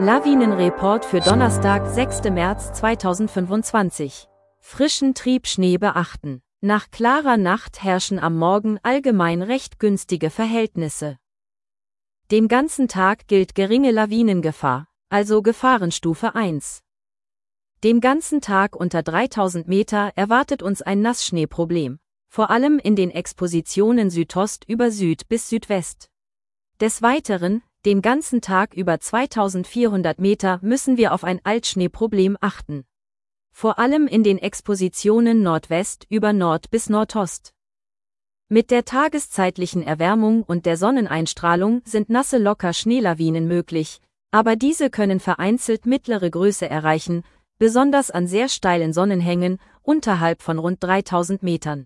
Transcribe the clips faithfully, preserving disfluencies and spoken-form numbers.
Lawinenreport für Donnerstag, sechster März zweitausendfünfundzwanzig. Frischen Triebschnee beachten. Nach klarer Nacht herrschen am Morgen allgemein recht günstige Verhältnisse. Den ganzen Tag gilt geringe Lawinengefahr, also Gefahrenstufe eins. Den ganzen Tag unter dreitausend Meter erwartet uns ein Nassschneeproblem, vor allem in den Expositionen Südost über Süd bis Südwest. Des Weiteren, den ganzen Tag über zweitausendvierhundert Meter müssen wir auf ein Altschneeproblem achten. Vor allem in den Expositionen Nordwest über Nord bis Nordost. Mit der tageszeitlichen Erwärmung und der Sonneneinstrahlung sind nasse locker Schneelawinen möglich, aber diese können vereinzelt mittlere Größe erreichen, besonders an sehr steilen Sonnenhängen, unterhalb von rund dreitausend Metern.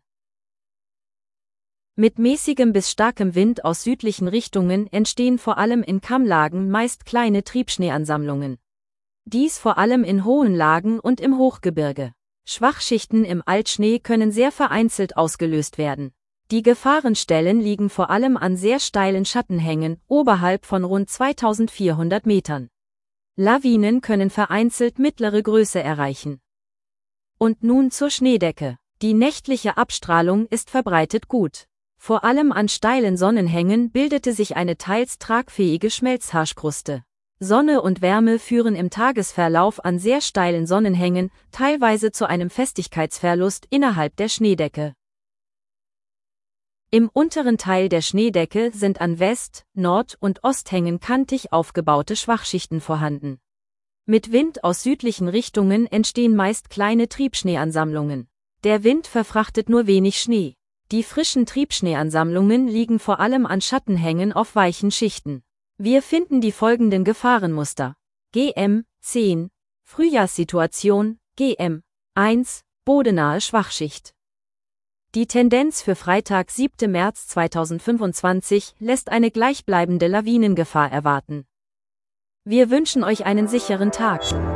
Mit mäßigem bis starkem Wind aus südlichen Richtungen entstehen vor allem in Kammlagen meist kleine Triebschneeansammlungen. Dies vor allem in hohen Lagen und im Hochgebirge. Schwachschichten im Altschnee können sehr vereinzelt ausgelöst werden. Die Gefahrenstellen liegen vor allem an sehr steilen Schattenhängen, oberhalb von rund zweitausendvierhundert Metern. Lawinen können vereinzelt mittlere Größe erreichen. Und nun zur Schneedecke. Die nächtliche Abstrahlung ist verbreitet gut. Vor allem an steilen Sonnenhängen bildete sich eine teils tragfähige Schmelzhaarkruste. Sonne und Wärme führen im Tagesverlauf an sehr steilen Sonnenhängen teilweise zu einem Festigkeitsverlust innerhalb der Schneedecke. Im unteren Teil der Schneedecke sind an West-, Nord- und Osthängen kantig aufgebaute Schwachschichten vorhanden. Mit Wind aus südlichen Richtungen entstehen meist kleine Triebschneeansammlungen. Der Wind verfrachtet nur wenig Schnee. Die frischen Triebschneeansammlungen liegen vor allem an Schattenhängen auf weichen Schichten. Wir finden die folgenden Gefahrenmuster. G M zehn, Frühjahrssituation, G M eins, bodenahe Schwachschicht. Die Tendenz für Freitag, siebter März zweitausendfünfundzwanzig, lässt eine gleichbleibende Lawinengefahr erwarten. Wir wünschen euch einen sicheren Tag.